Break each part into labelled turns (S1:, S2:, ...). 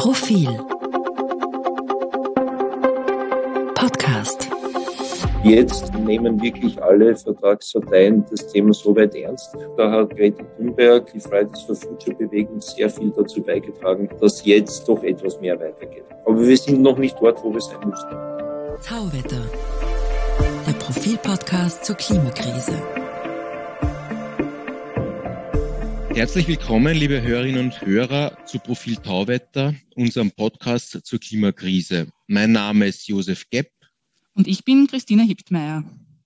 S1: Profil Podcast.
S2: Jetzt nehmen wirklich alle Vertragsparteien das Thema so weit ernst. Da hat Greta Thunberg, die Fridays for Future Bewegung, sehr viel dazu beigetragen, dass jetzt doch etwas mehr weitergeht. Aber wir sind noch nicht dort, wo wir sein müssen.
S1: Tauwetter, der Profil-Podcast zur Klimakrise.
S3: Herzlich willkommen, liebe Hörerinnen und Hörer, zu Profil Tauwetter, unserem Podcast zur Klimakrise. Mein Name ist Josef Gepp.
S4: Und ich bin Christina Hiptmeier.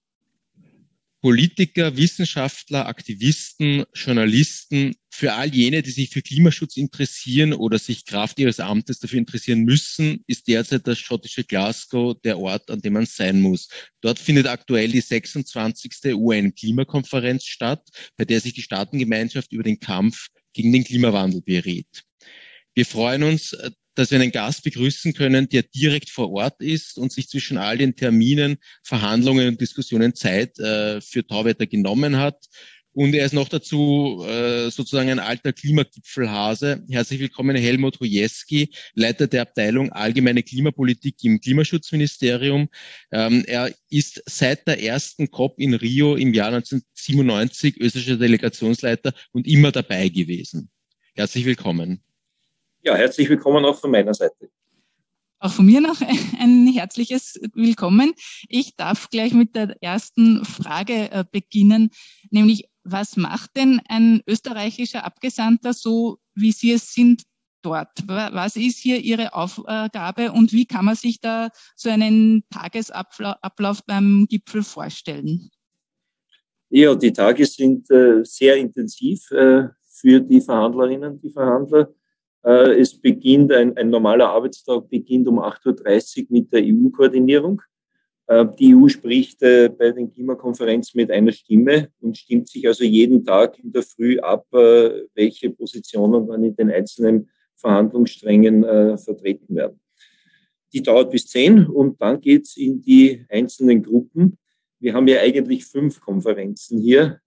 S3: Politiker, Wissenschaftler, Aktivisten, Journalisten, für all jene, die sich für Klimaschutz interessieren oder sich Kraft ihres Amtes dafür interessieren müssen, ist derzeit das schottische Glasgow der Ort, an dem man sein muss. Dort findet aktuell die 26. UN-Klimakonferenz statt, bei der sich die Staatengemeinschaft über den Kampf gegen den Klimawandel berät. Wir freuen uns, dass wir einen Gast begrüßen können, der direkt vor Ort ist und sich zwischen all den Terminen, Verhandlungen und Diskussionen Zeit für Tauwetter genommen hat. Und er ist noch dazu sozusagen ein alter Klimagipfelhase. Herzlich willkommen, Helmut Rojewski, Leiter der Abteilung Allgemeine Klimapolitik im Klimaschutzministerium. Er ist seit der ersten COP in Rio im Jahr 1997 österreichischer Delegationsleiter und immer dabei gewesen. Herzlich willkommen.
S2: Ja, herzlich willkommen auch von meiner Seite.
S4: Auch von mir noch ein herzliches Willkommen. Ich darf gleich mit der ersten Frage beginnen, nämlich was macht denn ein österreichischer Abgesandter so, wie Sie es sind, dort? Was ist hier Ihre Aufgabe und wie kann man sich da so einen Tagesablauf beim Gipfel vorstellen? Ja,
S2: die Tage sind sehr intensiv für die Verhandlerinnen, die Verhandler. Es beginnt, ein normaler Arbeitstag beginnt um 8.30 Uhr mit der EU-Koordinierung. Die EU spricht bei den Klimakonferenzen mit einer Stimme und stimmt sich also jeden Tag in der Früh ab, welche Positionen dann in den einzelnen Verhandlungssträngen vertreten werden. Die dauert bis 10 und dann geht's in die einzelnen Gruppen. Wir haben ja eigentlich 5 Konferenzen hier.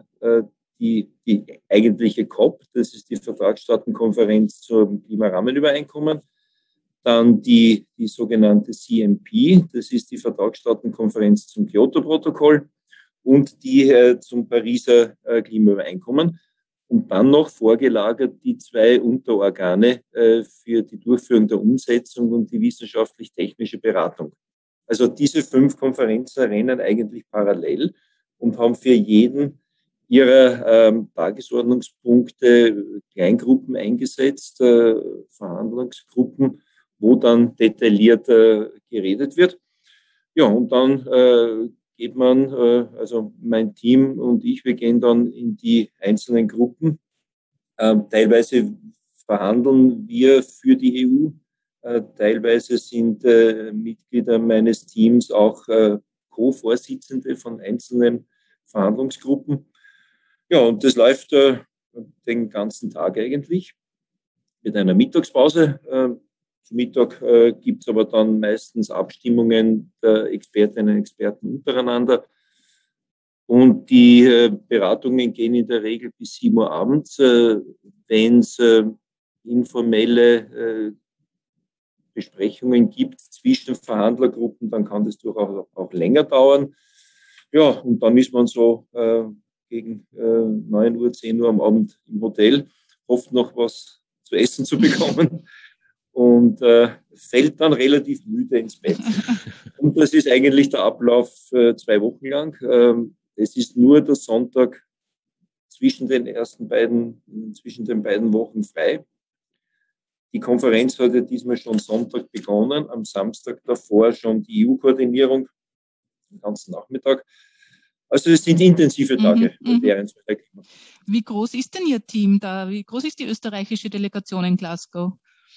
S2: Die eigentliche COP, das ist die Vertragsstaatenkonferenz zum Klimarahmenübereinkommen. Dann die sogenannte CMP, das ist die Vertragsstaatenkonferenz zum Kyoto-Protokoll und die zum Pariser Klimaübereinkommen. Und dann noch vorgelagert die 2 Unterorgane für die Durchführung der Umsetzung und die wissenschaftlich-technische Beratung. Also diese 5 Konferenzen rennen eigentlich parallel und haben für jeden ihrer Tagesordnungspunkte Kleingruppen eingesetzt, Verhandlungsgruppen, wo dann detailliert geredet wird. Ja, und dann geht man, also mein Team und ich, wir gehen dann in die einzelnen Gruppen. Teilweise verhandeln wir für die EU, teilweise sind Mitglieder meines Teams auch Co-Vorsitzende von einzelnen Verhandlungsgruppen. Ja, und das läuft den ganzen Tag eigentlich mit einer Mittagspause. Zum Mittag gibt es aber dann meistens Abstimmungen der Expertinnen und Experten untereinander. Und die Beratungen gehen in der Regel bis 7 Uhr abends. Wenn es informelle Besprechungen gibt zwischen Verhandlergruppen, dann kann das durchaus auch länger dauern. Ja, und dann ist man so gegen 9 Uhr, 10 Uhr am Abend im Hotel, hofft noch was zu essen zu bekommen und fällt dann relativ müde ins Bett. Und das ist eigentlich der Ablauf 2 Wochen lang. Es ist nur der Sonntag zwischen den beiden Wochen frei. Die Konferenz hat ja diesmal schon Sonntag begonnen, am Samstag davor schon die EU-Koordinierung, den ganzen Nachmittag. Also es sind intensive Tage während der Klima.
S4: Wie groß ist denn Ihr Team da? Wie groß ist die österreichische Delegation in Glasgow?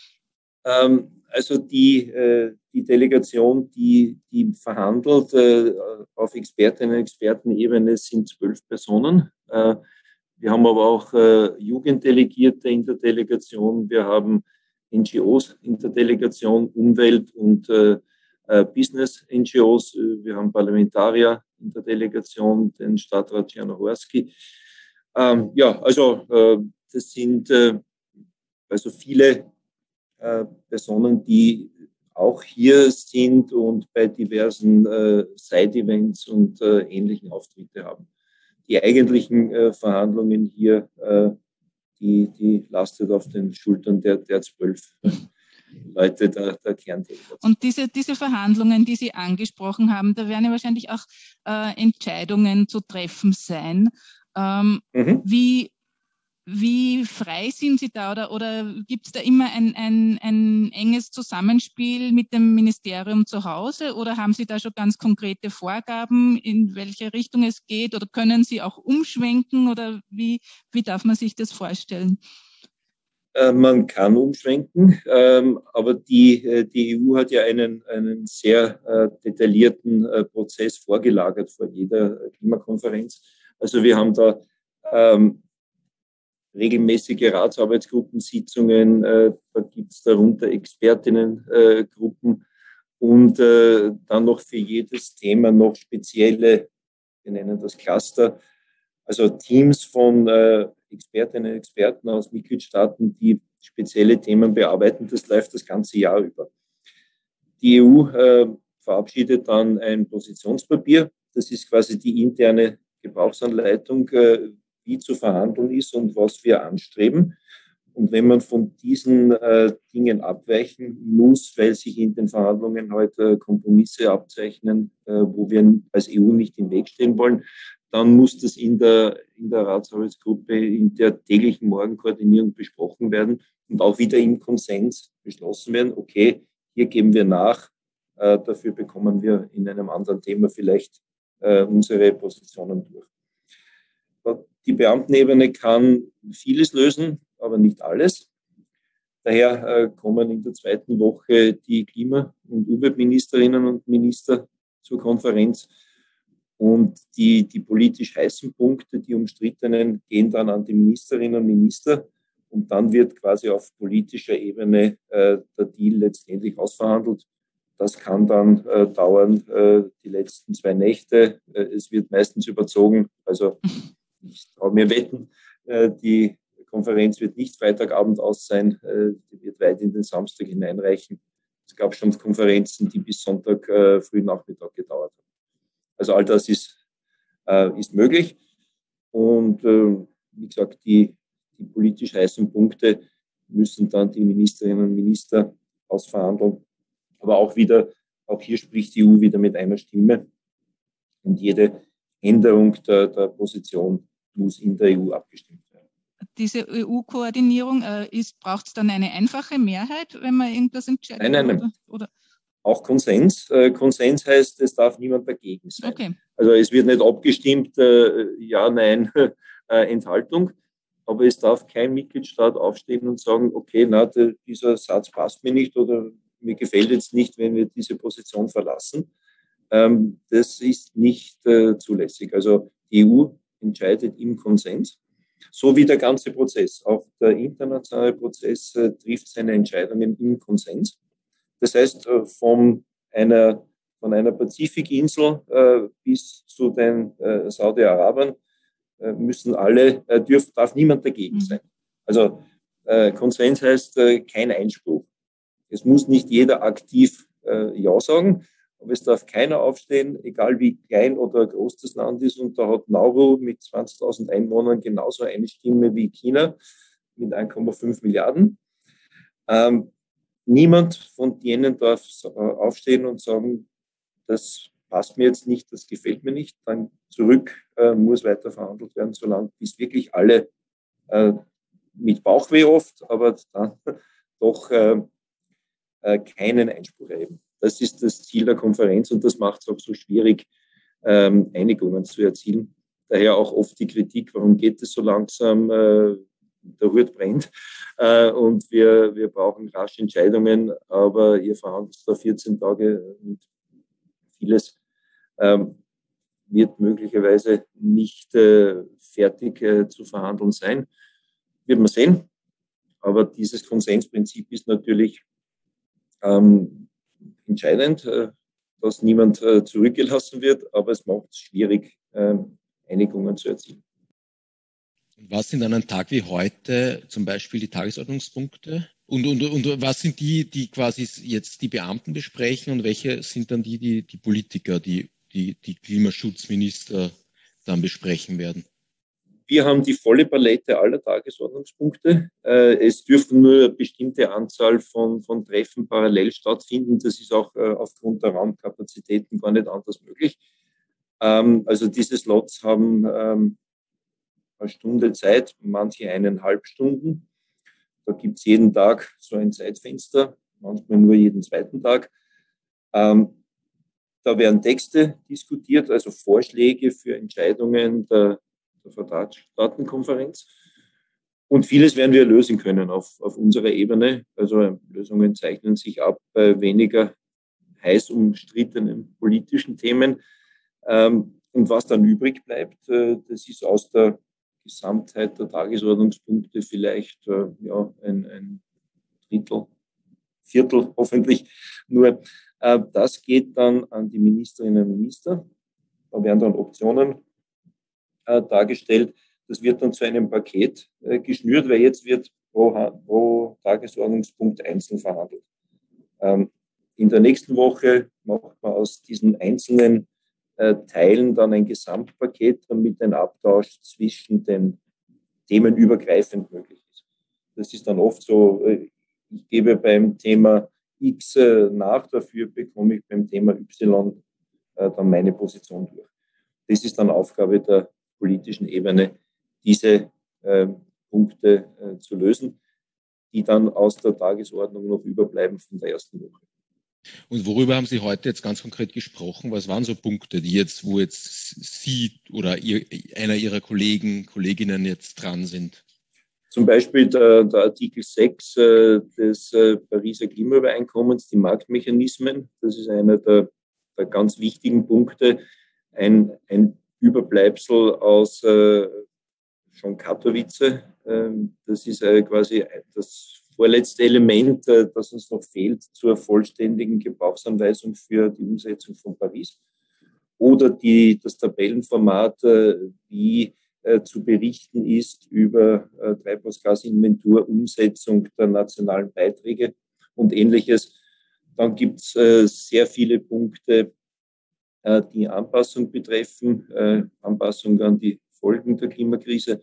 S2: Also die Delegation, die verhandelt auf Expertinnen- und Expertenebene, sind 12 Personen. Wir haben aber auch Jugenddelegierte in der Delegation. Wir haben NGOs in der Delegation, Umwelt- und Business-NGOs. Wir haben Parlamentarier in der Delegation, den Stadtrat Czarnohorski. Ja, also das sind also viele Personen, die auch hier sind und bei diversen Side-Events und ähnlichen Auftritte haben. Die eigentlichen Verhandlungen hier, die lastet auf den Schultern der 12 Leute der Kerndelegation.
S4: Und diese Verhandlungen, die Sie angesprochen haben, da werden ja wahrscheinlich auch Entscheidungen zu treffen sein. Wie frei sind Sie da oder gibt es da immer ein enges Zusammenspiel mit dem Ministerium zu Hause oder haben Sie da schon ganz konkrete Vorgaben, in welche Richtung es geht oder können Sie auch umschwenken oder wie darf man sich das vorstellen?
S2: Man kann umschwenken, aber die EU hat ja einen sehr detaillierten Prozess vorgelagert vor jeder Klimakonferenz. Also wir haben da regelmäßige Ratsarbeitsgruppensitzungen, da gibt es darunter Expertinnengruppen und dann noch für jedes Thema noch spezielle, wir nennen das Cluster, also Teams von Expertinnen und Experten aus Mitgliedstaaten, die spezielle Themen bearbeiten. Das läuft das ganze Jahr über. Die EU verabschiedet dann ein Positionspapier. Das ist quasi die interne Gebrauchsanleitung, wie zu verhandeln ist und was wir anstreben. Und wenn man von diesen Dingen abweichen muss, weil sich in den Verhandlungen heute Kompromisse abzeichnen, wo wir als EU nicht im Weg stehen wollen, dann muss das in der Ratsarbeitsgruppe in der täglichen Morgenkoordinierung besprochen werden und auch wieder im Konsens beschlossen werden. Okay, hier geben wir nach, dafür bekommen wir in einem anderen Thema vielleicht unsere Positionen durch. Die Beamtenebene kann vieles lösen, aber nicht alles. Daher kommen in der zweiten Woche die Klima- und Umweltministerinnen und Minister zur Konferenz. Und die politisch heißen Punkte, die umstrittenen, gehen dann an die Ministerinnen und Minister. Und dann wird quasi auf politischer Ebene der Deal letztendlich ausverhandelt. Das kann dann dauern, die letzten 2 Nächte. Es wird meistens überzogen. Also ich traue mir wetten, die Konferenz wird nicht Freitagabend aus sein, die wird weit in den Samstag hineinreichen. Es gab schon Konferenzen, die bis Sonntag frühen Nachmittag gedauert haben. Also all das ist möglich. Und wie gesagt, die politisch heißen Punkte müssen dann die Ministerinnen und Minister ausverhandeln. Aber auch hier spricht die EU wieder mit einer Stimme. Und jede Änderung der Position muss in der EU abgestimmt werden.
S4: Diese EU-Koordinierung, braucht es dann eine einfache Mehrheit, wenn man irgendwas entscheidet?
S2: Nein.
S4: Oder?
S2: Auch Konsens. Konsens heißt, es darf niemand dagegen sein.
S4: Okay.
S2: Also es wird nicht abgestimmt, ja, nein, Enthaltung. Aber es darf kein Mitgliedstaat aufstehen und sagen, okay, dieser Satz passt mir nicht oder mir gefällt jetzt nicht, wenn wir diese Position verlassen. Das ist nicht zulässig. Also die EU entscheidet im Konsens, so wie der ganze Prozess. Auch der internationale Prozess trifft seine Entscheidungen im Konsens. Das heißt, von einer Pazifikinsel bis zu den Saudi-Arabern müssen alle, darf niemand dagegen sein. Also Konsens heißt kein Einspruch. Es muss nicht jeder aktiv Ja sagen, aber es darf keiner aufstehen, egal wie klein oder groß das Land ist. Und da hat Nauru mit 20.000 Einwohnern genauso eine Stimme wie China mit 1,5 Milliarden. Niemand von denen darf aufstehen und sagen, das passt mir jetzt nicht, das gefällt mir nicht. Dann zurück muss weiter verhandelt werden, solange bis wirklich alle mit Bauchweh oft, aber dann doch keinen Einspruch erheben. Das ist das Ziel der Konferenz und das macht es auch so schwierig, Einigungen zu erzielen. Daher auch oft die Kritik, warum geht es so langsam, der Hut brennt und wir brauchen rasch Entscheidungen, aber ihr verhandelt da 14 Tage und vieles wird möglicherweise nicht fertig zu verhandeln sein. Wird man sehen, aber dieses Konsensprinzip ist natürlich entscheidend, dass niemand zurückgelassen wird, aber es macht es schwierig, Einigungen zu erzielen.
S3: Was sind an einem Tag wie heute zum Beispiel die Tagesordnungspunkte Und was sind die quasi jetzt die Beamten besprechen und welche sind dann die Politiker, die Klimaschutzminister dann besprechen werden?
S2: Wir haben die volle Palette aller Tagesordnungspunkte. Es dürfen nur eine bestimmte Anzahl von Treffen parallel stattfinden. Das ist auch aufgrund der Raumkapazitäten gar nicht anders möglich. Also diese Slots haben eine Stunde Zeit, manche 1,5 Stunden. Da gibt es jeden Tag so ein Zeitfenster, manchmal nur jeden zweiten Tag. Da werden Texte diskutiert, also Vorschläge für Entscheidungen der Vertragsstaatenkonferenz. Und vieles werden wir lösen können auf unserer Ebene. Also Lösungen zeichnen sich ab bei weniger heiß umstrittenen politischen Themen. Und was dann übrig bleibt, das ist aus der Gesamtheit der Tagesordnungspunkte vielleicht ein Drittel, Viertel hoffentlich nur. Das geht dann an die Ministerinnen und Minister. Da werden dann Optionen dargestellt. Das wird dann zu einem Paket geschnürt, weil jetzt wird pro Tagesordnungspunkt einzeln verhandelt. In der nächsten Woche macht man aus diesen einzelnen Teilen dann ein Gesamtpaket, damit ein Austausch zwischen den Themen übergreifend möglich ist. Das ist dann oft so, ich gebe beim Thema X nach, dafür bekomme ich beim Thema Y dann meine Position durch. Das ist dann Aufgabe der politischen Ebene, diese Punkte zu lösen, die dann aus der Tagesordnung noch überbleiben von der ersten Woche.
S3: Und worüber haben Sie heute jetzt ganz konkret gesprochen? Was waren so Punkte, wo jetzt Sie oder einer Ihrer Kolleginnen jetzt dran sind?
S2: Zum Beispiel der Artikel 6 des Pariser Klimaübereinkommens, die Marktmechanismen. Das ist einer der ganz wichtigen Punkte. Ein Überbleibsel aus schon Katowice. Das ist quasi das vorletzte Element, das uns noch fehlt zur vollständigen Gebrauchsanweisung für die Umsetzung von Paris. Oder das Tabellenformat, wie zu berichten ist über Treibhausgasinventur, Umsetzung der nationalen Beiträge und Ähnliches. Dann gibt es sehr viele Punkte, die Anpassung betreffen, Anpassung an die Folgen der Klimakrise.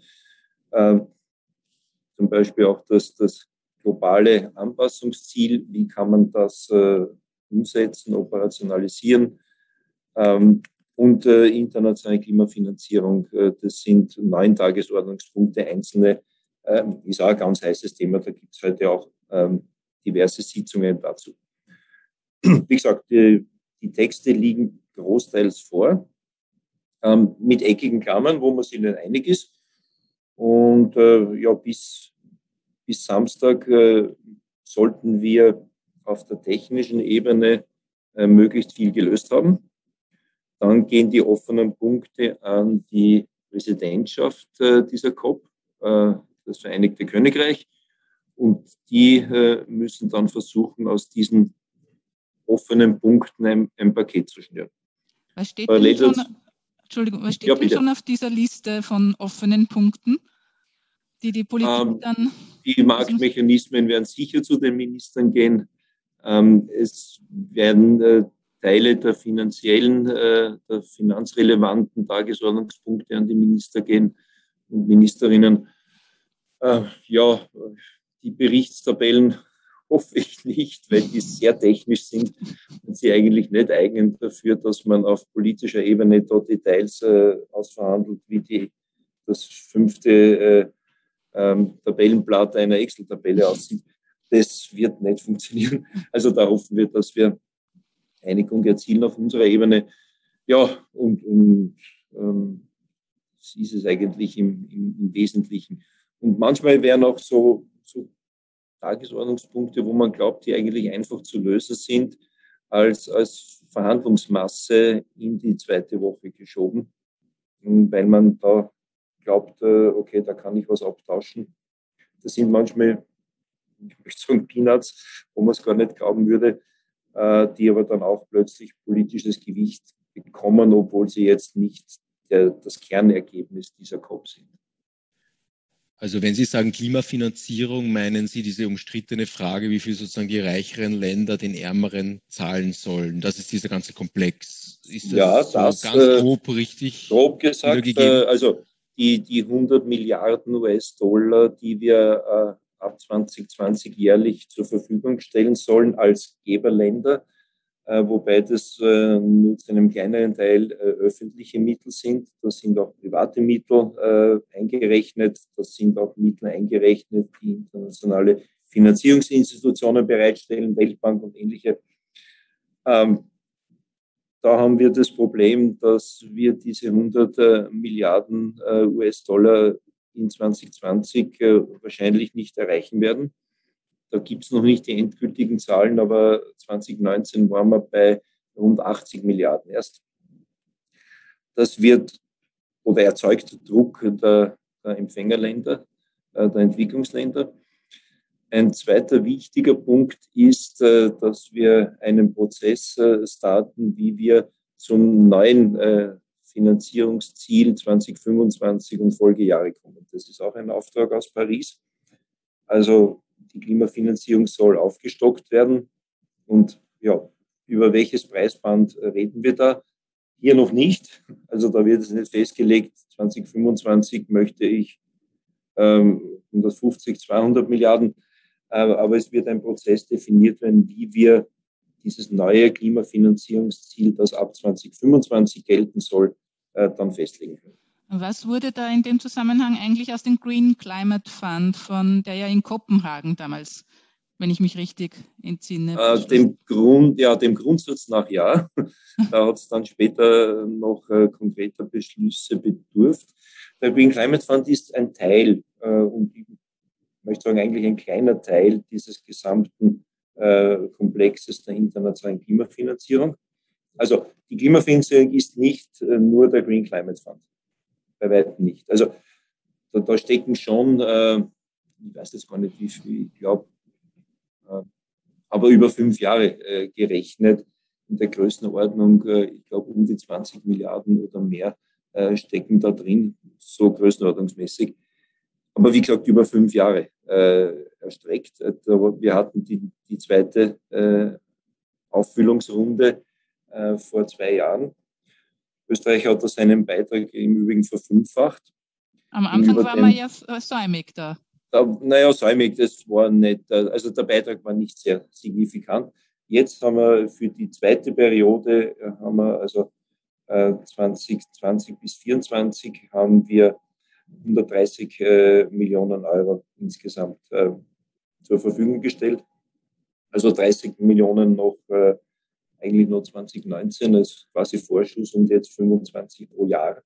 S2: Zum Beispiel auch das globale Anpassungsziel, wie kann man das umsetzen, operationalisieren, und internationale Klimafinanzierung. Das sind 9 Tagesordnungspunkte, einzelne, ist auch ein ganz heißes Thema, da gibt es heute auch diverse Sitzungen dazu. Wie gesagt, die Texte liegen großteils vor, mit eckigen Klammern, wo man sich nicht einig ist. Und bis Samstag sollten wir auf der technischen Ebene möglichst viel gelöst haben. Dann gehen die offenen Punkte an die Präsidentschaft dieser COP, das Vereinigte Königreich. Und die müssen dann versuchen, aus diesen offenen Punkten ein Paket zu schnüren.
S4: Was steht denn schon auf dieser Liste von offenen Punkten, die Politik dann...
S2: Die Marktmechanismen werden sicher zu den Ministern gehen. Es werden Teile der finanzrelevanten Tagesordnungspunkte an die Minister gehen und Ministerinnen. Die Berichtstabellen hoffe ich nicht, weil die sehr technisch sind und sie eigentlich nicht eignen dafür, dass man auf politischer Ebene dort Details ausverhandelt, wie das 5. Tabellenblatt einer Excel-Tabelle aussieht. Das wird nicht funktionieren. Also da hoffen wir, dass wir Einigung erzielen auf unserer Ebene. Ja, und ist es eigentlich im Wesentlichen. Und manchmal wären auch so Tagesordnungspunkte, wo man glaubt, die eigentlich einfach zu lösen sind, als Verhandlungsmasse in die zweite Woche geschoben, weil man da glaubt, okay, da kann ich was abtauschen. Das sind manchmal, ich möchte sagen, Peanuts, wo man es gar nicht glauben würde, die aber dann auch plötzlich politisches Gewicht bekommen, obwohl sie jetzt nicht das Kernergebnis dieser COP sind.
S3: Also wenn Sie sagen Klimafinanzierung, meinen Sie diese umstrittene Frage, wie viel sozusagen die reicheren Länder den ärmeren zahlen sollen? Das ist dieser ganze Komplex. Ist
S2: Ja,
S3: das so ganz grob richtig
S2: grob gesagt,
S3: wiedergegeben?
S2: also die 100 Milliarden US-Dollar, die wir ab 2020 jährlich zur Verfügung stellen sollen als Geberländer, wobei das nur zu einem kleineren Teil öffentliche Mittel sind. Da sind auch private Mittel eingerechnet. Das sind auch Mittel eingerechnet, die internationale Finanzierungsinstitutionen bereitstellen, Weltbank und ähnliche. Da haben wir das Problem, dass wir diese 100 Milliarden US-Dollar in 2020 wahrscheinlich nicht erreichen werden. Da gibt es noch nicht die endgültigen Zahlen, aber 2019 waren wir bei rund 80 Milliarden erst. Das wird oder erzeugt Druck der Empfängerländer, der Entwicklungsländer. Ein zweiter wichtiger Punkt ist, dass wir einen Prozess starten, wie wir zum neuen Finanzierungsziel 2025 und Folgejahre kommen. Das ist auch ein Auftrag aus Paris. Also die Klimafinanzierung soll aufgestockt werden. Und ja, über welches Preisband reden wir da? Hier noch nicht. Also da wird es nicht festgelegt. 2025 möchte ich 150, 200 Milliarden. Aber es wird ein Prozess definiert werden, wie wir dieses neue Klimafinanzierungsziel, das ab 2025 gelten soll, dann festlegen können.
S4: Was wurde da in dem Zusammenhang eigentlich aus dem Green Climate Fund, von der ja in Kopenhagen damals, wenn ich mich richtig entsinne?
S2: Dem Grundsatz nach ja. Da hat es dann später noch konkreter Beschlüsse bedurft. Der Green Climate Fund ist ein Teil, und ich möchte sagen, eigentlich ein kleiner Teil dieses gesamten Komplexes der internationalen Klimafinanzierung. Also die Klimafinanzierung ist nicht nur der Green Climate Fund. Bei weitem nicht. Also da stecken schon, ich weiß jetzt gar nicht, wie viel, ich glaube, aber über 5 Jahre gerechnet, in der Größenordnung, ich glaube, um die 20 Milliarden oder mehr stecken da drin, so größenordnungsmäßig. Aber wie gesagt, über 5 Jahre erstreckt. Wir hatten die zweite Auffüllungsrunde vor 2 Jahren. Österreich hat da seinen Beitrag im Übrigen verfünffacht.
S4: Am Anfang waren wir ja säumig da.
S2: Naja, säumig, das war nicht, also der Beitrag war nicht sehr signifikant. Jetzt haben wir für die zweite Periode, haben wir also 2020 bis 2024 haben wir 130 Millionen Euro insgesamt zur Verfügung gestellt. Also 30 Millionen noch eigentlich nur 2019 als quasi Vorschuss und jetzt 25 pro Jahr.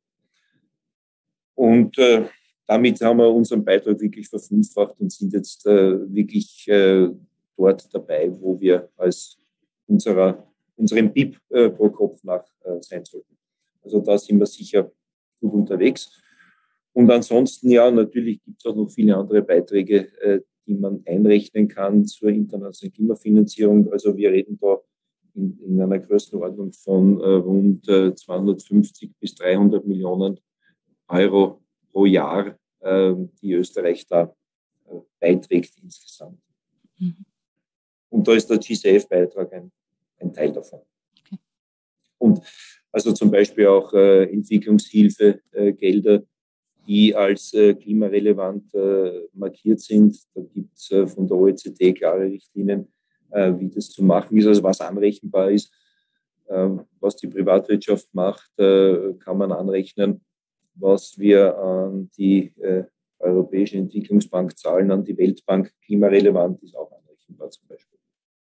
S2: Und damit haben wir unseren Beitrag wirklich verfünffacht und sind jetzt wirklich dort dabei, wo wir als unserem BIP pro Kopf nach sein sollten. Also da sind wir sicher gut unterwegs. Und ansonsten, ja, natürlich gibt es auch noch viele andere Beiträge, die man einrechnen kann zur internationalen Klimafinanzierung. Also wir reden da in einer Größenordnung von rund 250 bis 300 Millionen Euro pro Jahr, die Österreich da beiträgt insgesamt. Mhm. Und da ist der GCF-Beitrag ein Teil davon. Okay. Und also zum Beispiel auch Entwicklungshilfegelder, die als klimarelevant markiert sind. Da gibt es von der OECD klare Richtlinien, wie das zu machen ist, also was anrechenbar ist. Was die Privatwirtschaft macht, kann man anrechnen. Was wir an die Europäische Entwicklungsbank zahlen, an die Weltbank, klimarelevant ist auch anrechenbar zum Beispiel.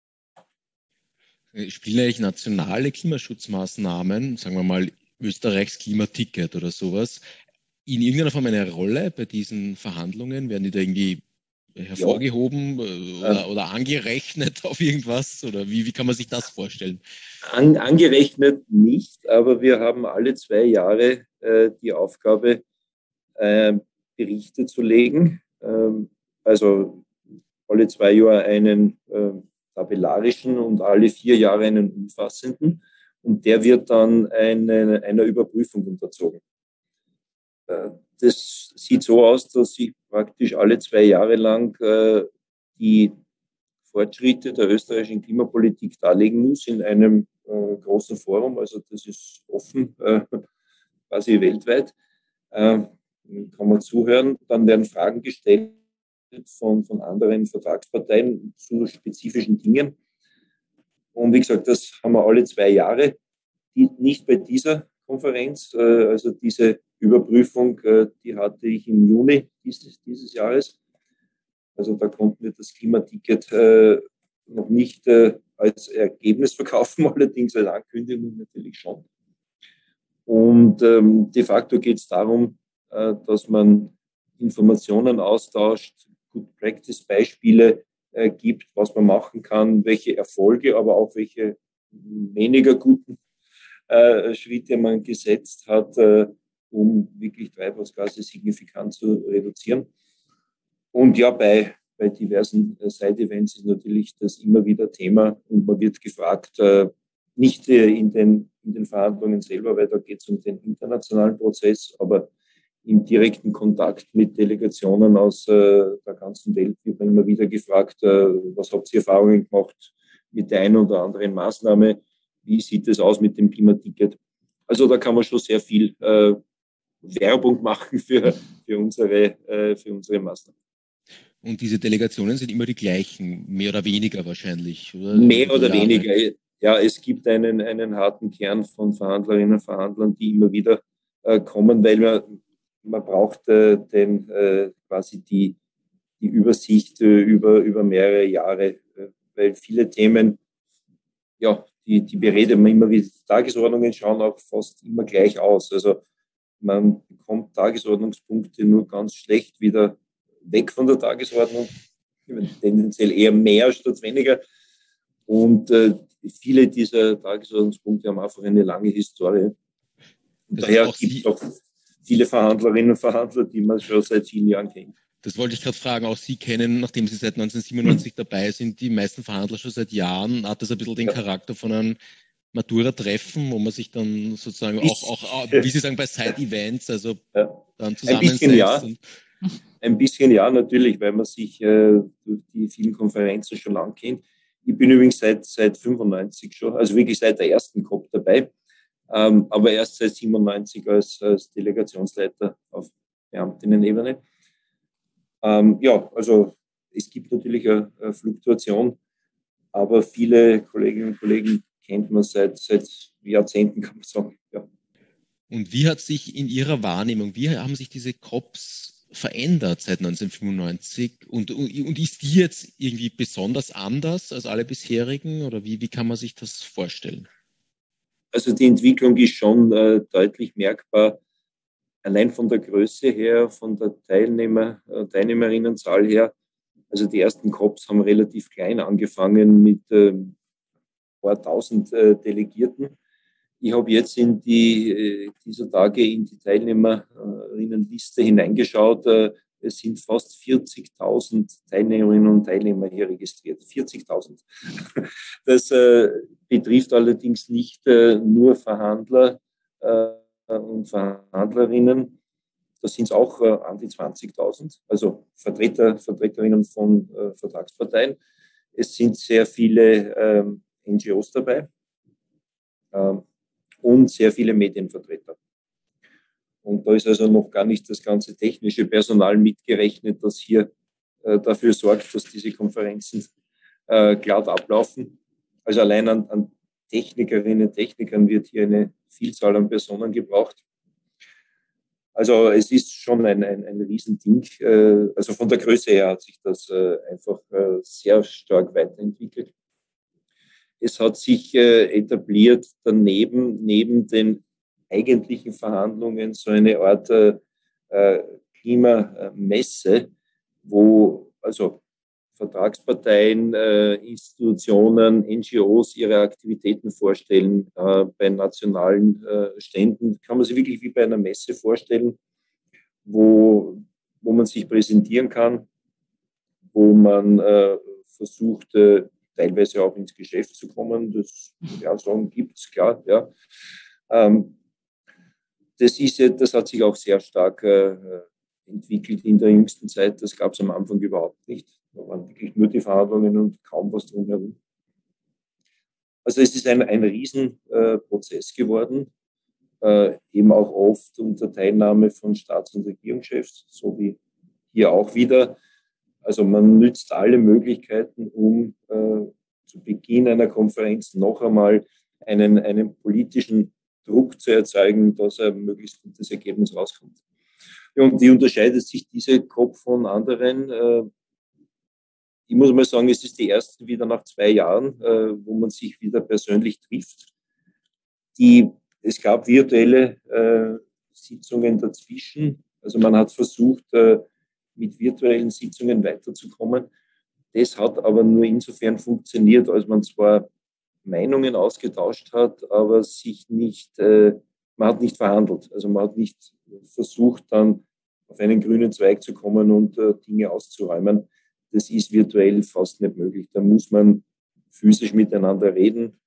S3: Spielen eigentlich nationale Klimaschutzmaßnahmen, sagen wir mal Österreichs Klimaticket oder sowas, in irgendeiner Form eine Rolle bei diesen Verhandlungen? Werden die da irgendwie hervorgehoben oder angerechnet auf irgendwas? Oder wie kann man sich das vorstellen?
S2: Angerechnet nicht, aber wir haben alle 2 Jahre die Aufgabe, Berichte zu legen. Also alle 2 Jahre einen tabellarischen und alle 4 Jahre einen umfassenden. Und der wird dann einer Überprüfung unterzogen. Das sieht so aus, dass ich praktisch alle 2 Jahre lang die Fortschritte der österreichischen Klimapolitik darlegen muss in einem großen Forum. Also das ist offen, quasi weltweit. Kann man zuhören. Dann werden Fragen gestellt von anderen Vertragsparteien zu spezifischen Dingen. Und wie gesagt, das haben wir alle 2 Jahre. Nicht bei dieser Konferenz, also diese Überprüfung, die hatte ich im Juni dieses Jahres. Also da konnten wir das Klimaticket noch nicht als Ergebnis verkaufen, allerdings als Ankündigung natürlich schon. Und de facto geht es darum, dass man Informationen austauscht, Good Practice Beispiele gibt, was man machen kann, welche Erfolge, aber auch welche weniger guten Schritte man gesetzt hat, um wirklich Treibhausgase signifikant zu reduzieren. Und ja, bei diversen Side-Events ist natürlich das immer wieder Thema und man wird gefragt, nicht in den Verhandlungen selber, weil da geht es um den internationalen Prozess, aber im direkten Kontakt mit Delegationen aus der ganzen Welt wird man immer wieder gefragt, was habt ihr Erfahrungen gemacht mit der einen oder anderen Maßnahme, wie sieht es aus mit dem Klimaticket? Also da kann man schon sehr viel Werbung machen für unsere Maßnahmen.
S3: Und diese Delegationen sind immer die gleichen, mehr oder weniger wahrscheinlich, oder?
S2: Mehr oder weniger. Ja, es gibt einen harten Kern von Verhandlerinnen und Verhandlern, die immer wieder kommen, weil man braucht quasi die Übersicht über mehrere Jahre, weil viele Themen, ja, die bereden man immer wieder. Tagesordnungen schauen auch fast immer gleich aus. Also man bekommt Tagesordnungspunkte nur ganz schlecht wieder weg von der Tagesordnung, tendenziell eher mehr statt weniger. Und viele dieser Tagesordnungspunkte haben einfach eine lange Historie. Und daher gibt es auch viele Verhandlerinnen und Verhandler, die man schon seit vielen Jahren kennt.
S3: Das wollte ich gerade fragen. Auch Sie kennen, nachdem Sie seit 1997 dabei sind, die meisten Verhandler schon seit Jahren. Hat das ein bisschen den Charakter von einem Matura-Treffen, wo man sich dann sozusagen auch wie Sie sagen, bei Side-Events, also dann zusammensetzt?
S2: Ein bisschen ja, natürlich, weil man sich durch die vielen Konferenzen schon lang kennt. Ich bin übrigens seit 95 schon, also wirklich seit der ersten COP dabei, aber erst seit 97 als Delegationsleiter auf Beamtinnen-Ebene. Ja, also es gibt natürlich eine Fluktuation, aber viele Kolleginnen und Kollegen kennt man seit Jahrzehnten, kann man sagen. Ja.
S3: Und wie hat sich in Ihrer Wahrnehmung, wie haben sich diese COPs verändert seit 1995 und ist die jetzt irgendwie besonders anders als alle bisherigen oder wie kann man sich das vorstellen?
S2: Also die Entwicklung ist schon deutlich merkbar, allein von der Größe her, von der Teilnehmerinnenzahl her. Also die ersten COPs haben relativ klein angefangen mit ein paar tausend Delegierten. Ich habe jetzt in dieser Tage in die Teilnehmerinnenliste hineingeschaut. Es sind fast 40.000 Teilnehmerinnen und Teilnehmer hier registriert. 40.000. Das betrifft allerdings nicht nur Verhandler und Verhandlerinnen. Das sind es auch an die 20.000, also Vertreterinnen von Vertragsparteien. Es sind sehr viele NGOs dabei. Und sehr viele Medienvertreter. Und da ist also noch gar nicht das ganze technische Personal mitgerechnet, das hier dafür sorgt, dass diese Konferenzen glatt ablaufen. Also allein an Technikerinnen und Technikern wird hier eine Vielzahl an Personen gebraucht. Also es ist schon ein Riesending. Also von der Größe her hat sich das einfach sehr stark weiterentwickelt. Es hat sich etabliert neben den eigentlichen Verhandlungen so eine Art Klimamesse, wo also Vertragsparteien, Institutionen, NGOs ihre Aktivitäten vorstellen. Bei nationalen Ständen kann man sich wirklich wie bei einer Messe vorstellen, wo man sich präsentieren kann, wo man versucht, teilweise auch ins Geschäft zu kommen. Das, ja, sagen gibt es, klar, ja. Das hat sich auch sehr stark entwickelt in der jüngsten Zeit. Das gab es am Anfang überhaupt nicht. Da waren wirklich nur die Verhandlungen und kaum was drumherum. Also es ist ein Riesenprozess geworden, eben auch oft unter Teilnahme von Staats- und Regierungschefs, so wie hier auch wieder. Also man nützt alle Möglichkeiten, um zu Beginn einer Konferenz noch einmal einen politischen Druck zu erzeugen, dass ein möglichst gutes Ergebnis rauskommt. Und wie unterscheidet sich diese COP von anderen? Ich muss mal sagen, es ist die erste wieder nach 2 Jahren, wo man sich wieder persönlich trifft. Es gab virtuelle Sitzungen dazwischen. Also man hat versucht, mit virtuellen Sitzungen weiterzukommen. Das hat aber nur insofern funktioniert, als man zwar Meinungen ausgetauscht hat, aber man hat nicht verhandelt. Also man hat nicht versucht, dann auf einen grünen Zweig zu kommen und Dinge auszuräumen. Das ist virtuell fast nicht möglich. Da muss man physisch miteinander reden.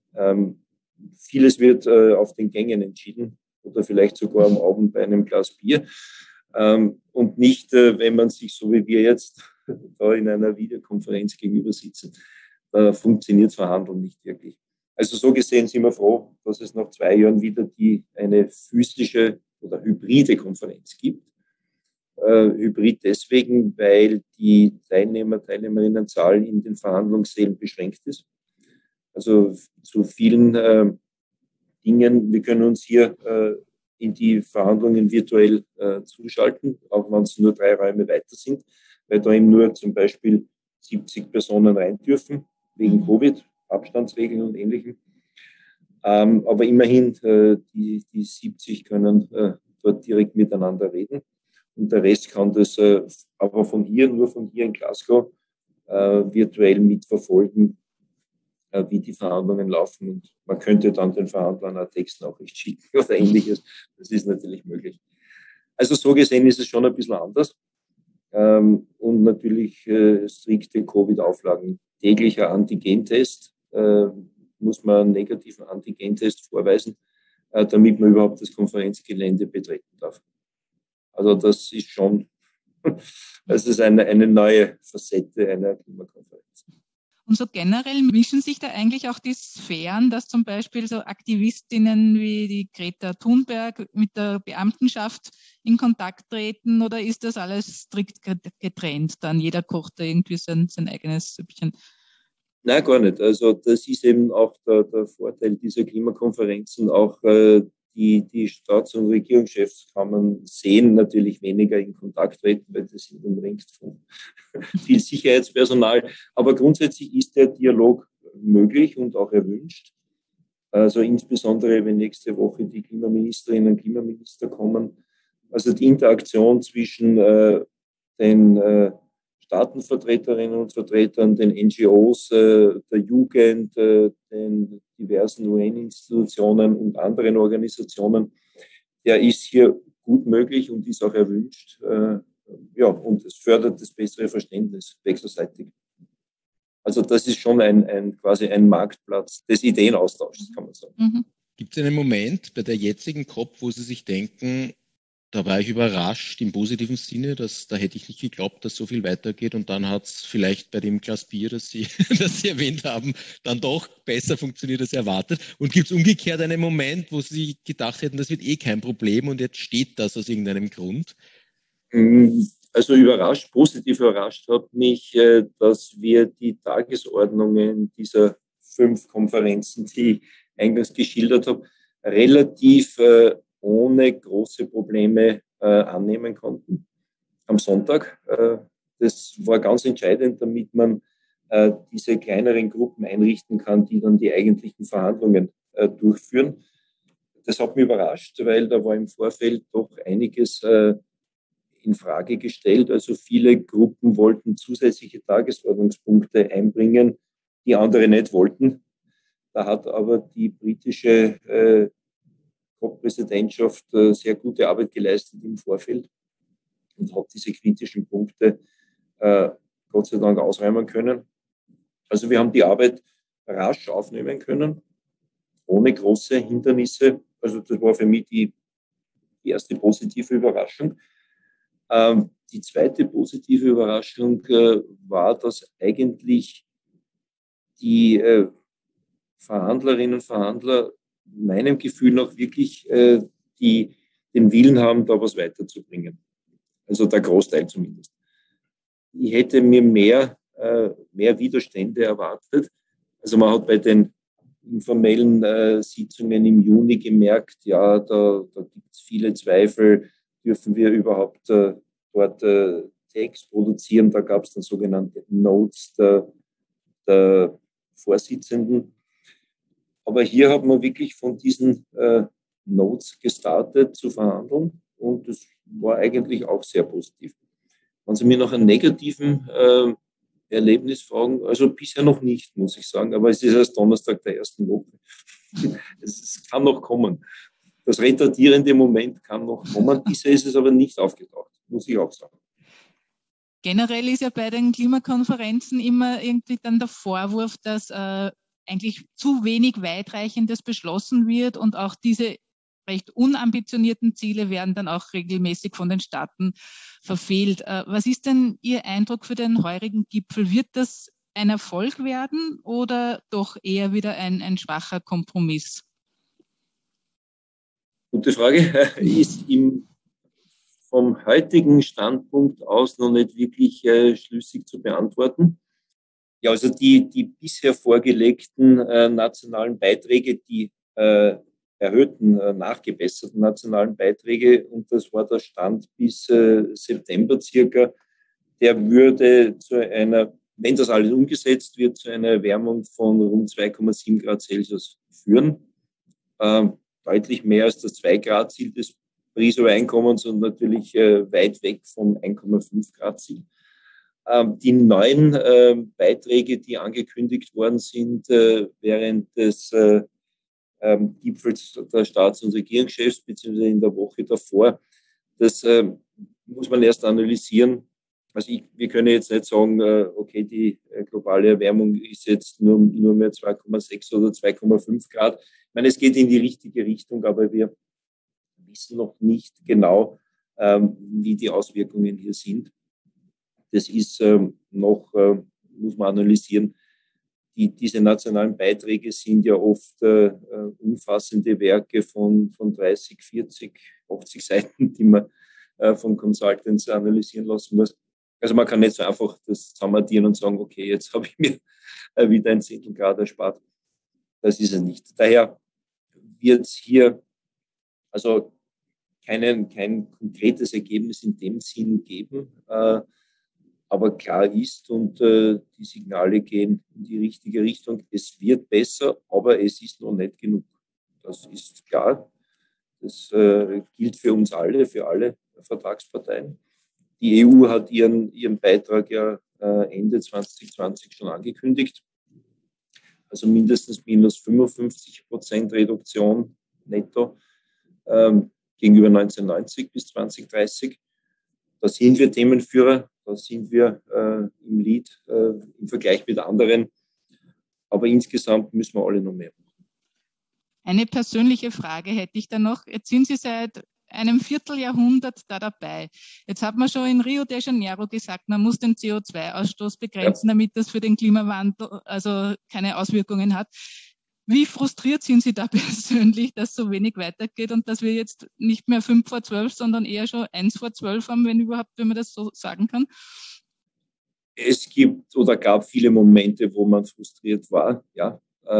S2: Vieles wird auf den Gängen entschieden oder vielleicht sogar am Abend bei einem Glas Bier. Und nicht, wenn man sich so wie wir jetzt da in einer Videokonferenz gegenüber sitzen. Da funktioniert Verhandeln nicht wirklich. Also so gesehen sind wir froh, dass es nach 2 Jahren wieder eine physische oder hybride Konferenz gibt. Hybrid deswegen, weil die Teilnehmerinnenzahl in den Verhandlungssälen beschränkt ist. Also zu vielen Dingen, wir können uns hier in die Verhandlungen virtuell zuschalten, auch wenn es nur 3 Räume weiter sind, weil da eben nur zum Beispiel 70 Personen rein dürfen, wegen Covid, Abstandsregeln und Ähnlichem. Aber immerhin, die 70 können dort direkt miteinander reden. Und der Rest kann das aber nur von hier in Glasgow virtuell mitverfolgen, wie die Verhandlungen laufen. Und man könnte dann den Verhandlern eine Textnachricht schicken oder Ähnliches. Das ist natürlich möglich. Also so gesehen ist es schon ein bisschen anders. Und natürlich strikte Covid-Auflagen. Täglicher Antigentest, muss man einen negativen Antigentest vorweisen, damit man überhaupt das Konferenzgelände betreten darf. Also das ist schon, das ist eine neue Facette einer Klimakonferenz.
S4: Und so generell mischen sich da eigentlich auch die Sphären, dass zum Beispiel so Aktivistinnen wie die Greta Thunberg mit der Beamtenschaft in Kontakt treten, oder ist das alles strikt getrennt dann? Jeder kocht da irgendwie sein eigenes Süppchen.
S2: Nein, gar nicht. Also das ist eben auch der Vorteil dieser Klimakonferenzen. Auch die Staats- und Regierungschefs kann man sehen, natürlich weniger in Kontakt treten, weil das sind umringt von viel Sicherheitspersonal. Aber grundsätzlich ist der Dialog möglich und auch erwünscht. Also insbesondere, wenn nächste Woche die Klimaministerinnen und Klimaminister kommen. Also die Interaktion zwischen den Staatenvertreterinnen und Vertretern, den NGOs, der Jugend, den diversen UN-Institutionen und anderen Organisationen, der ist hier gut möglich und ist auch erwünscht. Ja, und es fördert das bessere Verständnis wechselseitig. Also das ist schon quasi ein Marktplatz des Ideenaustauschs, kann man sagen.
S3: Mhm. Gibt es einen Moment bei der jetzigen COP, wo Sie sich denken, da war ich überrascht im positiven Sinne, da hätte ich nicht geglaubt, dass so viel weitergeht, und dann hat es vielleicht bei dem Glas Bier, das Sie erwähnt haben, dann doch besser funktioniert als erwartet? Und gibt es umgekehrt einen Moment, wo Sie gedacht hätten, das wird kein Problem und jetzt steht das aus irgendeinem Grund?
S2: Also positiv überrascht hat mich, dass wir die Tagesordnungen dieser 5 Konferenzen, die ich eingangs geschildert habe, relativ ohne große Probleme annehmen konnten am Sonntag. Das war ganz entscheidend, damit man diese kleineren Gruppen einrichten kann, die dann die eigentlichen Verhandlungen durchführen. Das hat mich überrascht, weil da war im Vorfeld doch einiges in Frage gestellt. Also viele Gruppen wollten zusätzliche Tagesordnungspunkte einbringen, die andere nicht wollten. Da hat aber die britische COP-Präsidentschaft sehr gute Arbeit geleistet im Vorfeld und hat diese kritischen Punkte Gott sei Dank ausräumen können. Also wir haben die Arbeit rasch aufnehmen können, ohne große Hindernisse. Also das war für mich die die erste positive Überraschung. Die zweite positive Überraschung war, dass eigentlich die Verhandlerinnen und Verhandler meinem Gefühl nach wirklich den Willen haben, da was weiterzubringen. Also der Großteil zumindest. Ich hätte mir mehr Widerstände erwartet. Also man hat bei den informellen Sitzungen im Juni gemerkt, ja, da gibt es viele Zweifel, dürfen wir überhaupt dort Text produzieren. Da gab es dann sogenannte Notes der Vorsitzenden. Aber hier hat man wirklich von diesen Notes gestartet zu verhandeln und das war eigentlich auch sehr positiv. Wenn Sie mir nach einem negativen Erlebnis fragen, also bisher noch nicht, muss ich sagen, aber es ist erst Donnerstag der ersten Woche. Es kann noch kommen. Das retardierende Moment kann noch kommen. Bisher ist es aber nicht aufgetaucht, muss ich auch sagen.
S4: Generell ist ja bei den Klimakonferenzen immer irgendwie dann der Vorwurf, dass eigentlich zu wenig Weitreichendes beschlossen wird und auch diese recht unambitionierten Ziele werden dann auch regelmäßig von den Staaten verfehlt. Was ist denn Ihr Eindruck für den heurigen Gipfel? Wird das ein Erfolg werden oder doch eher wieder ein schwacher Kompromiss?
S2: Gute Frage. Ist vom heutigen Standpunkt aus noch nicht wirklich schlüssig zu beantworten. Ja, also die bisher vorgelegten nationalen Beiträge, die erhöhten, nachgebesserten nationalen Beiträge, und das war der Stand bis September circa, der würde zu einer, wenn das alles umgesetzt wird, zu einer Erwärmung von rund 2,7 Grad Celsius führen. Deutlich mehr als das 2-Grad-Ziel des Paris-Übereinkommens und natürlich weit weg vom 1,5-Grad-Ziel. Die neuen Beiträge, die angekündigt worden sind während des Gipfels der Staats- und Regierungschefs, beziehungsweise in der Woche davor, das muss man erst analysieren. Also wir können jetzt nicht sagen, okay, die globale Erwärmung ist jetzt nur mehr 2,6 oder 2,5 Grad. Ich meine, es geht in die richtige Richtung, aber wir wissen noch nicht genau, wie die Auswirkungen hier sind. Das ist noch, muss man analysieren. Diese nationalen Beiträge sind ja oft umfassende Werke von 30, 40, 80 Seiten, die man von Consultants analysieren lassen muss. Also man kann nicht so einfach das zusammenaddieren und sagen, okay, jetzt habe ich mir wieder ein Zehntelgrad erspart. Das ist es nicht. Daher wird es hier also kein konkretes Ergebnis in dem Sinn geben. Aber klar ist, und die Signale gehen in die richtige Richtung, es wird besser, aber es ist noch nicht genug. Das ist klar. Das gilt für uns alle, für alle Vertragsparteien. Die EU hat ihren Beitrag ja Ende 2020 schon angekündigt. Also mindestens minus 55% Reduktion netto gegenüber 1990 bis 2030. Da sind wir Themenführer, da sind wir im Lead im Vergleich mit anderen. Aber insgesamt müssen wir alle noch mehr machen.
S4: Eine persönliche Frage hätte ich da noch. Jetzt sind Sie seit einem Vierteljahrhundert da dabei. Jetzt hat man schon in Rio de Janeiro gesagt, man muss den CO2-Ausstoß begrenzen, damit das für den Klimawandel also keine Auswirkungen hat. Wie frustriert sind Sie da persönlich, dass so wenig weitergeht und dass wir jetzt nicht mehr 5 vor 12, sondern eher schon 1 vor 12 haben, wenn man das so sagen kann?
S2: Es gibt oder gab viele Momente, wo man frustriert war, ja.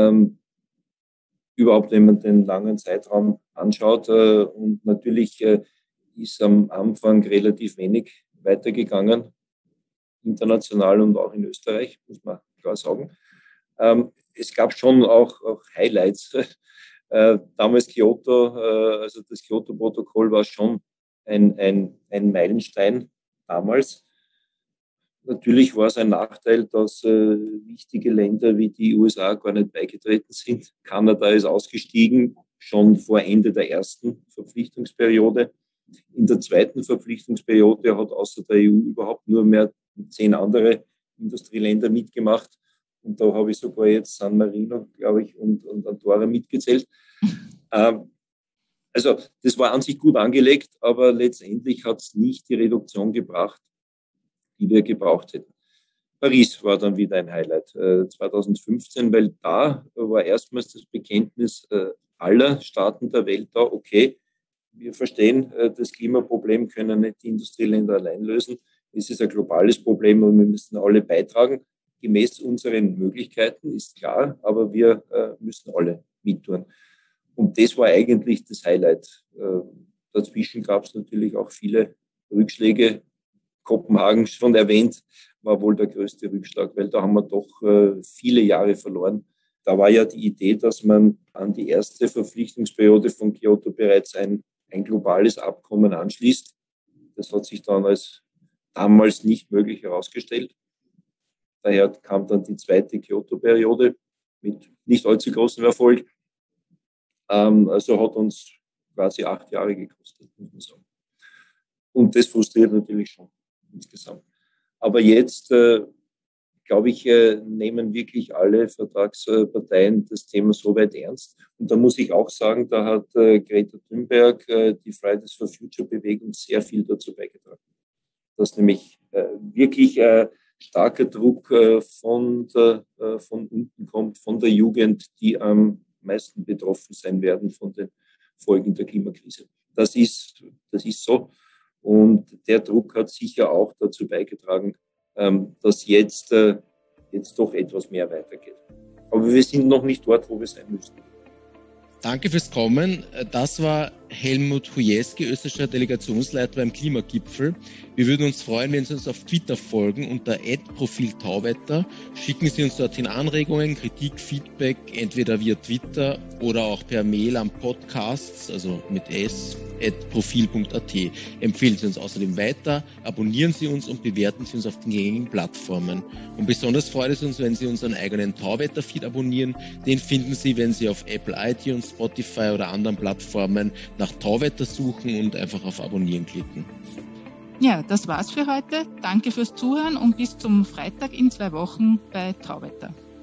S2: Überhaupt, wenn man den langen Zeitraum anschaut. Und natürlich ist am Anfang relativ wenig weitergegangen, international und auch in Österreich, muss man klar sagen. Es gab schon auch Highlights. Damals Kyoto, also das Kyoto-Protokoll war schon ein Meilenstein damals. Natürlich war es ein Nachteil, dass wichtige Länder wie die USA gar nicht beigetreten sind. Kanada ist ausgestiegen, schon vor Ende der ersten Verpflichtungsperiode. In der zweiten Verpflichtungsperiode hat außer der EU überhaupt nur mehr 10 andere Industrieländer mitgemacht. Und da habe ich sogar jetzt San Marino, glaube ich, und Andorra mitgezählt. Also das war an sich gut angelegt, aber letztendlich hat es nicht die Reduktion gebracht, die wir gebraucht hätten. Paris war dann wieder ein Highlight 2015, weil da war erstmals das Bekenntnis aller Staaten der Welt da, okay, wir verstehen, das Klimaproblem können nicht die Industrieländer allein lösen. Es ist ein globales Problem und wir müssen alle beitragen. Gemäß unseren Möglichkeiten ist klar, aber wir müssen alle mittun. Und das war eigentlich das Highlight. Dazwischen gab es natürlich auch viele Rückschläge. Kopenhagen, schon erwähnt, war wohl der größte Rückschlag, weil da haben wir doch viele Jahre verloren. Da war ja die Idee, dass man an die erste Verpflichtungsperiode von Kyoto bereits ein globales Abkommen anschließt. Das hat sich dann als damals nicht möglich herausgestellt. Daher kam dann die zweite Kyoto-Periode mit nicht allzu großem Erfolg. Also hat uns quasi 8 Jahre gekostet, muss man sagen. Und das frustriert natürlich schon insgesamt. Aber jetzt, glaube ich, nehmen wirklich alle Vertragsparteien das Thema so weit ernst. Und da muss ich auch sagen, da hat Greta Thunberg, die Fridays for Future Bewegung, sehr viel dazu beigetragen. Dass nämlich wirklich starker Druck von unten kommt, von der Jugend, die am meisten betroffen sein werden von den Folgen der Klimakrise. Das ist so. Und der Druck hat sicher auch dazu beigetragen, dass jetzt doch etwas mehr weitergeht. Aber wir sind noch nicht dort, wo wir sein müssen.
S3: Danke fürs Kommen. Das war Helmut Hujewski, österreichischer Delegationsleiter beim Klimagipfel. Wir würden uns freuen, wenn Sie uns auf Twitter folgen unter @profiltauwetter. Schicken Sie uns dorthin Anregungen, Kritik, Feedback, entweder via Twitter oder auch per Mail am Podcasts, also mit s@profil.at. Empfehlen Sie uns außerdem weiter, abonnieren Sie uns und bewerten Sie uns auf den gängigen Plattformen. Und besonders freut es uns, wenn Sie unseren eigenen Tauwetter-Feed abonnieren. Den finden Sie, wenn Sie auf Apple, iTunes, Spotify oder anderen Plattformen nach Tauwetter suchen und einfach auf Abonnieren klicken.
S4: Ja, das war's für heute. Danke fürs Zuhören und bis zum Freitag in 2 Wochen bei Tauwetter.